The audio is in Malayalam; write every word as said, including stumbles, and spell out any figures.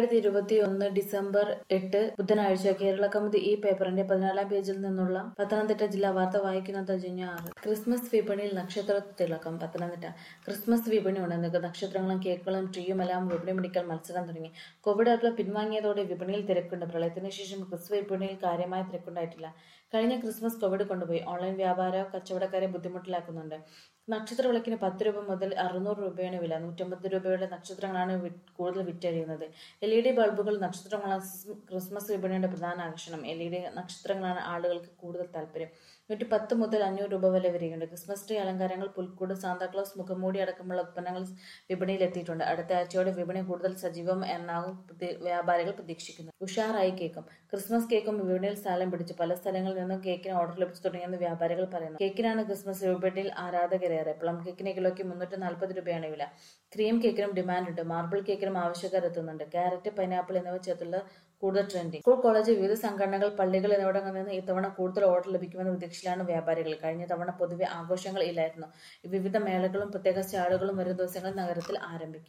രണ്ടായിരത്തി ഇരുപത്തി ഒന്ന് ഡിസംബർ എട്ട് ബുധനാഴ്ച കേരള കൗമുദി ഈ പേപ്പറിന്റെ പതിനാലാം പേജിൽ നിന്നുള്ള പത്തനംതിട്ട ജില്ലാ വാർത്ത വായിക്കുന്നത് ജന്യ ആറ്. ക്രിസ്മസ് വിപണിയിൽ നക്ഷത്ര തിളക്കം. പത്തനംതിട്ട ക്രിസ്മസ് വിപണി ഉണർന്നു. നക്ഷത്രങ്ങളും കേക്കുകളും ട്രീയുമെല്ലാം വിപണി പിടിക്കൽ മത്സരം തുടങ്ങി. കോവിഡ് ആറിൽ പിൻവാങ്ങിയതോടെ വിപണിയിൽ തിരക്കുണ്ട്. പ്രളയത്തിന് ശേഷം ക്രിസ്മസ് വിപണിയിൽ കാര്യമായ തിരക്കുണ്ടായിട്ടില്ല. കഴിഞ്ഞ ക്രിസ്മസ് കോവിഡ് കൊണ്ടുപോയി. ഓൺലൈൻ വ്യാപാര കച്ചവടക്കാരെ ബുദ്ധിമുട്ടിലാക്കുന്നുണ്ട്. നക്ഷത്ര വിളക്കിന് പത്ത് രൂപ മുതൽ അറുന്നൂറ് രൂപയാണ് വില. നൂറ്റമ്പത് രൂപയുടെ നക്ഷത്രങ്ങളാണ് കൂടുതൽ വിറ്റഴിയുന്നത്. എൽ ഇ ഡി ബൾബുകൾ നക്ഷത്രങ്ങളാണ് ക്രിസ്മസ് വിപണിയുടെ പ്രധാന ആകർഷണം. എൽ ഇ ഡി നക്ഷത്രങ്ങളാണ് ആളുകൾക്ക് കൂടുതൽ താല്പര്യം. നൂറ്റി പത്ത് മുതൽ അഞ്ഞൂറ് രൂപ വരെ വരെയുണ്ട്. ക്രിസ്മസ് ട്രീ അലങ്കാരങ്ങൾ, പുൽക്കൂട്, സാന്താക്ലോസ്, മുഖംമൂടി അടക്കമുള്ള ഉത്പന്നങ്ങൾ വിപണിയിൽ എത്തിയിട്ടുണ്ട്. അടുത്ത ആഴ്ചയോടെ വിപണി കൂടുതൽ സജീവം എന്നാകും വ്യാപാരികൾ പ്രതീക്ഷിക്കുന്നത്. ഉഷാറായി കേക്കും. ക്രിസ്മസ് കേക്കും വിപണിയിൽ സ്ഥലം പിടിച്ചു. പല സ്ഥലങ്ങളിൽ നിന്നും കേക്കിന് ഓർഡർ ലഭിച്ചു തുടങ്ങിയെന്ന് വ്യാപാരികൾ പറയുന്നു. കേക്കിനാണ് ക്രിസ്മസ് വിപണിയിൽ ആരാധകരേറെ. പ്ലം കേക്കിന് കിലോയ്ക്ക് മുന്നൂറ്റി നാൽപ്പത് രൂപയാണ് വില. ക്രീം കേക്കിനും ഡിമാൻഡുണ്ട്. മാർബിൾ കേക്കിനും ആവശ്യക്കാർ എത്തുന്നുണ്ട്. ക്യാരറ്റ്, പൈനാപ്പിൾ എന്നിവ ചേർത്തുള്ള കൂടുതൽ ട്രെൻഡിംഗ്. സ്കൂൾ, കോളേജ്, വിവിധ സംഘടനകൾ, പള്ളികൾ എന്നിവിടങ്ങളിൽ നിന്ന് ഇത്തവണ കൂടുതൽ ഓർഡർ ലഭിക്കുമെന്ന പ്രതീക്ഷയിലാണ് വ്യാപാരികൾ. കഴിഞ്ഞ തവണ പൊതുവെ ആഘോഷങ്ങൾ ഇല്ലായിരുന്നു. വിവിധ മേളകളും പ്രത്യേക സ്റ്റാളുകളും വരും ദിവസങ്ങളിൽ നഗരത്തിൽ ആരംഭിക്കും.